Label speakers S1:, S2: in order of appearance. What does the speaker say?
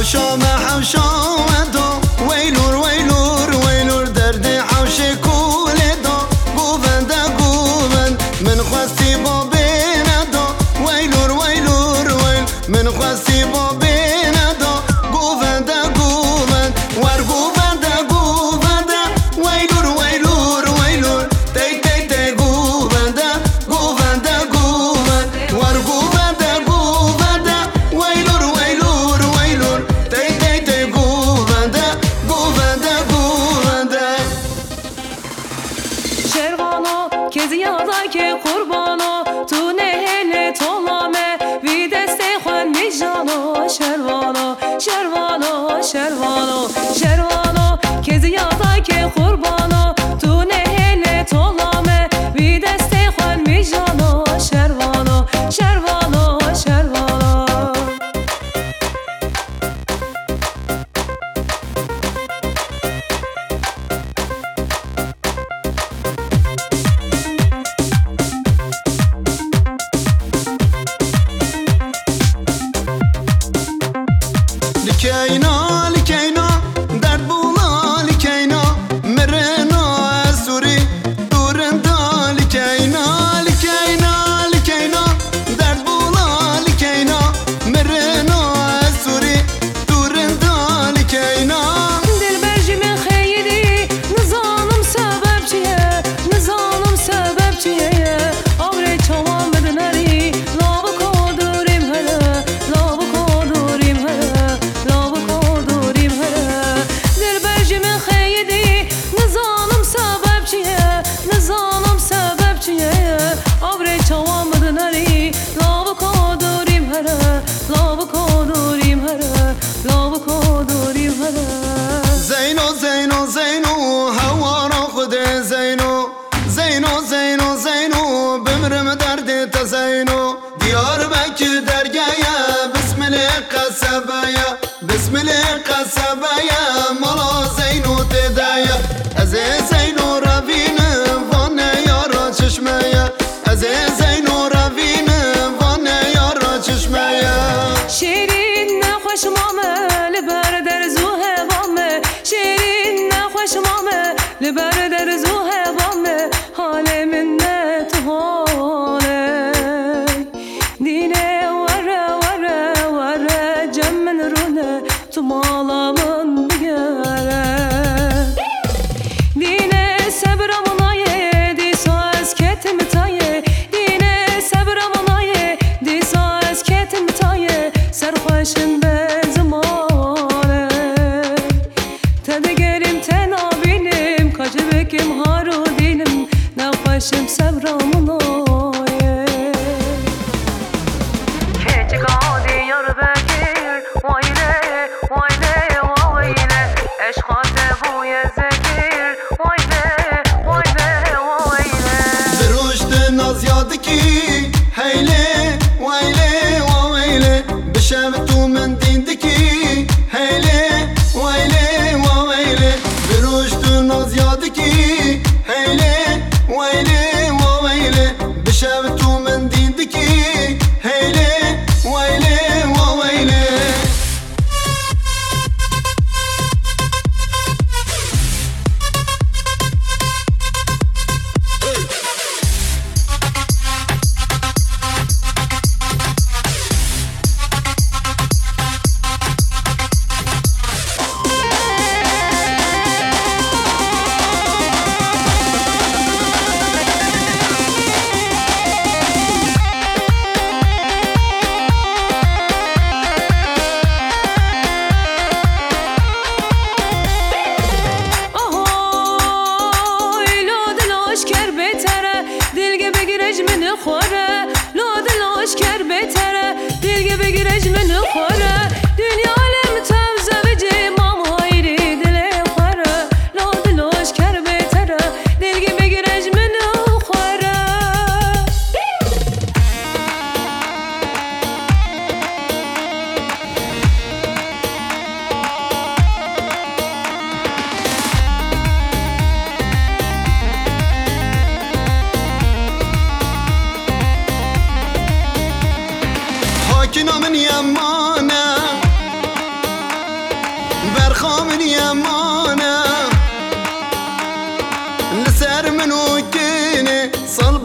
S1: حوشام حوشام دو ویلور ویلور ویلور درد حوش کول دو گووند گووند من خواستی با بین دو ویلور ویلور ویل من خواستی با بین دو گووند گووند ور گووند گووند ویلور ویلور ویلور تی تی تی گووند گووند گووند ور گووند گووند ویلور ویلور ویلور تی تی تی گووند گووند گووند
S2: شروانو کزی یادا که قربانو تو نهله تولامه وی دسته خون میجانو شروانو شروانو شروانو شروانو کزی یادا که قربانو تو نهله تولامه وی دسته خون میجانو شروانو شروانو شروانو
S1: لکینا لکینا درد بولا لکینا مرنا سوری دورندا لکینا لکینا لکینا درد بولا لکینا مرنا سوری دورندا لکینا
S2: دلبرجی من خیلی نزانم سبب چیه نزانم سبب چیه آوره چوام بدنری لاب کدوریم هره لاب کدوریم هره لاب کدوریم هره دلبرجی من خیلی نزانم سبب چیه نزانم سبب چیه آوره چوام بدنری لاب کدوریم هره لاب کدوریم هره لاب کدوریم هره
S1: زینو زینو زینو هوارا خود زینو زینو زینو زینو بمرم درد تا زینو دیار بک درگایا بسم الله قصبایا بسم الله قصبایا مالا زینو تدایا از زینو روین وان یارا چشمایا از زینو روین وان یارا چشمایا
S2: شیرین نخوش مامه لبر در زوه بامه شیرین نخوش مامه لبر در زوه بامه حال منت حاله دینه وره وره وره جمن رونه تو مالامın بگره دینه صبرمون آیه دیسا از کتم تایه دینه صبرمون آیه دیسا از کتم تایه سرخوشن به زمانه تدگریم تنابینیم کاجه بکیم هارو دیلم نخوشم صبرمون آیه keçi qadi yar bekir vayne vayne vayne eşkate bu yezekir vayne vayne vayne
S1: برشت نازیاد کی هیله ویله ویله بشم تو من دیند کی هیله ویله ویله برشت نازیاد کی هیله ویله ویله بشم تو من دیند کی هیله ویله ویله
S2: آهای لاد لاشکر بهتره دلگه بگیرج منو خوره لاد لاشکر بهتره دلگه بگیرج منو خوره دنیا علم تفزه بجه مام هایری دل خوره لاد لاشکر بهتره دلگه بگیرج منو خوره
S1: حاکی نامن یمانه لسر منو كيني صلب